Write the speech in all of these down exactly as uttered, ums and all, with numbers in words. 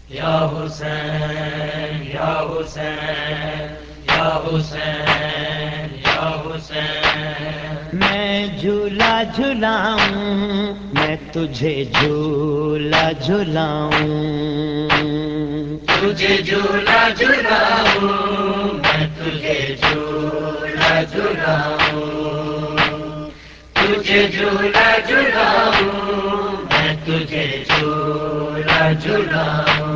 یا حسین یا حسین یا حسین یا حسین، میں جھولا جھلاؤں، میں تجھے جھولا جھلاؤں، تجھے جھولا جھلاؤں، میں تجھے جھولا جھلاؤں، تجھے جھولا جھلاؤں، میں تجھے جھولا جھلاؤں،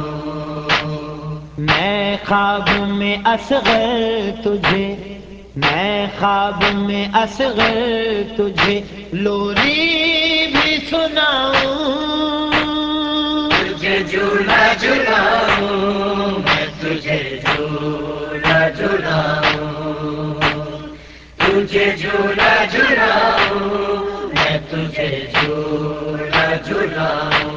میں خواب میں اصغر تجھے، میں خواب میں اصغر تجھے لوری بھی سناؤں، تجھے جھولا جھلاؤں، میں تجھے جھولا جھلاؤں، تجھے جھولا جھلاؤں، میں تجھے جھولا جھلاؤں،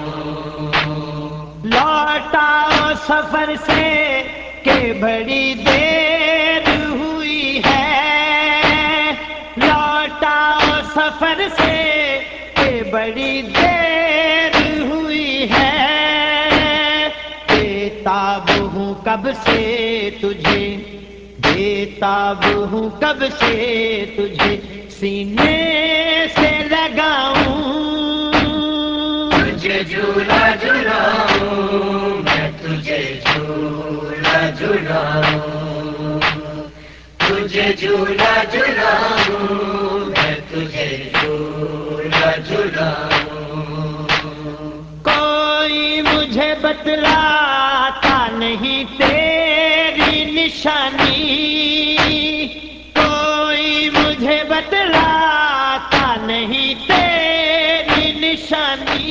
لوٹا سفر سے کہ بڑی دیر ہوئی ہے، لوٹا سفر سے کہ بڑی دیر ہوئی ہے، بے تاب ہوں کب سے تجھے، بے تاب ہوں کب سے تجھے سینے سے لگاؤں، تجھے جھولا جھلاؤں، میں تجھے جھولا جھلاؤں، تجھے جھولا جھلاؤں، میں تجھے جھولا جھلاؤں، کوئی مجھے بتلاتا نہیں تیری نشانی، کوئی مجھے بتلاتا نہیں تیری نشانی،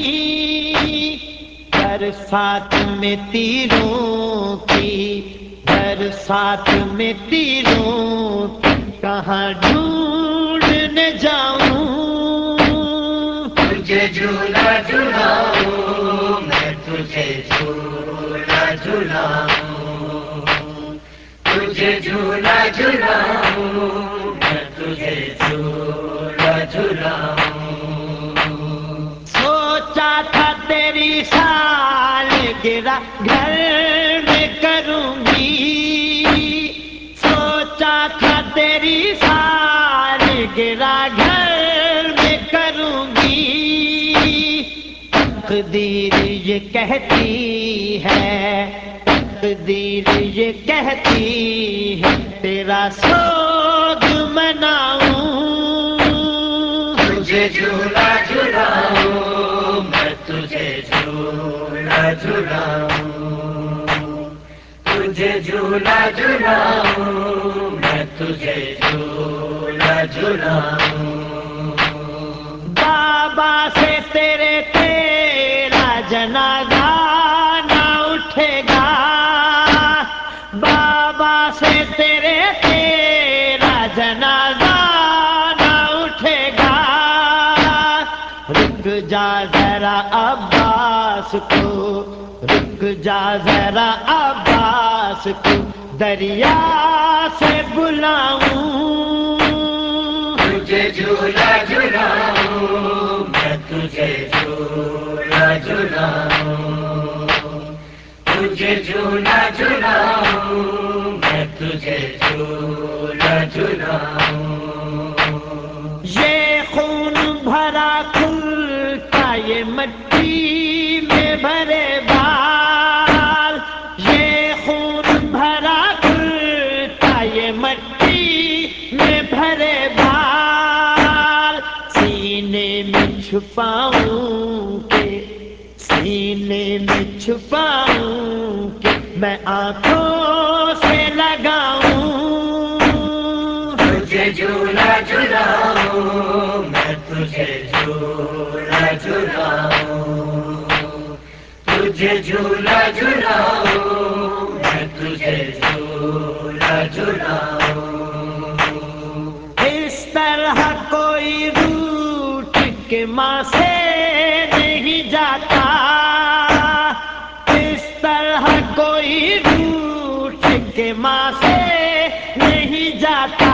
در ساتھ میں تیروں کی، در ساتھ میں تیروں کی کہاں ڈھونڈنے جاؤں، تجھے جھولا جھلاؤں، میں تجھے جھولا جھلاؤں، تجھے جھولا جھلاؤں، میں تجھے جھولا جھلاؤں، سوچا تھا تیری سالگرہ گھر میں کروں گی، سوچا تھا تیری سالگرہ گھر میں کروں گی، تقدیر یہ کہتی ہے، تقدیر یہ کہتی ہے تیرا سوگ مناؤں، تجھے جھولا جھلاؤں، میں تجھے جھولا جھلاؤں، تجھے جھولا جھلاؤں، میں تجھے جھولا جھلاؤں، بابا سے تیرے تیرا جنازہ نہ اٹھے گا، بابا سے تیرے تیرا جنازہ نہ اٹھے گا، رک جا ذرا عباس کو، رک جا ذرا عباس کو دریا سے بلاؤں، تجھے جھولا جھلاؤں، میں تجھے جھولا جھلاؤں، تجھے جھولا جھلاؤں، میں تجھے جھولا جھلاؤں، یہ خون بھرا کھلتا یہ مٹی میں بھرے بال، یہ خون بھرا کھلتا یہ مٹی میں بھرے بال، سینے میں چھپاؤں کہ، سینے میں چھپاؤں کہ میں آنکھوں سے لگاؤں، تجھے جھولا جھلاؤں، میں تجھے جھولا جھلاؤں، تجھے جھولا جھلاؤں، میں تجھے جھولا جھلاؤں، اس طرح کوئی روٹ کے ماں سے نہیں جاتا، اس طرح کوئی روٹ کے ماں سے نہیں جاتا،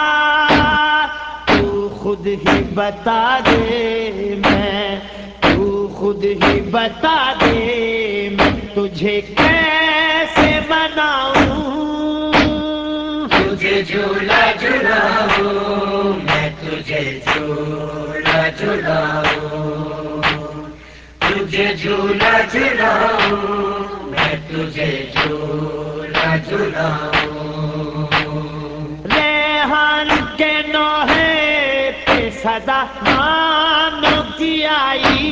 تو خود ہی بتا دے، میں تو خود ہی بتا دے میں تجھے کیسے مناؤں، تجھے جھولا جھلاؤں، میں تجھے جھولا جھلاؤں، تجھے جھولا جھلاؤں، میں تجھے جھولا جھلاؤں۔ ریحان کے نوحے پہ صدا مانو کی آئی،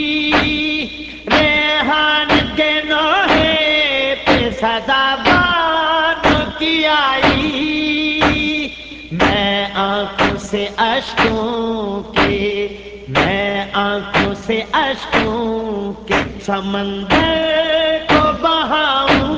ریحان کے نوحے پہ صدا مانو کی آئی، میں آنکھوں سے اشکوں کے، میں آنکھوں سے اشکوں کے سمندر کو بہاؤں،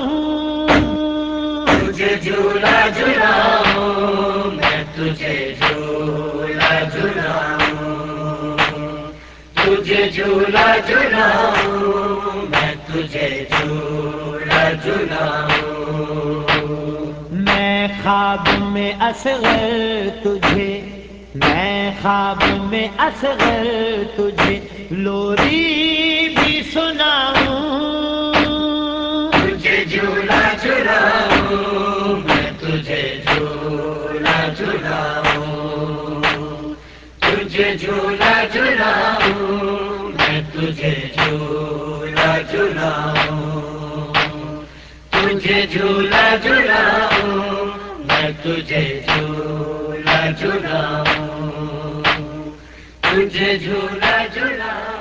تجھے جھولا جھلاؤں، میں تجھے جھولا جھلاؤں، تجھے جھولا جھلاؤں، میں تجھے جھولا جھلاؤں۔ میں خواب میں اصغر تجھے، میں خواب میں اصغر تجھے لوری بھی سناؤں، تجھے جھولا جھلاؤں، میں تجھے جھولا جھلاؤں، تجھے جھولا جھلاؤں، میں تجھے جھولا جھلاؤں، تجھے جھولا جھلاؤں، میں تجھے جھولا جھلاؤں، تجھے جھولا جھلاؤں۔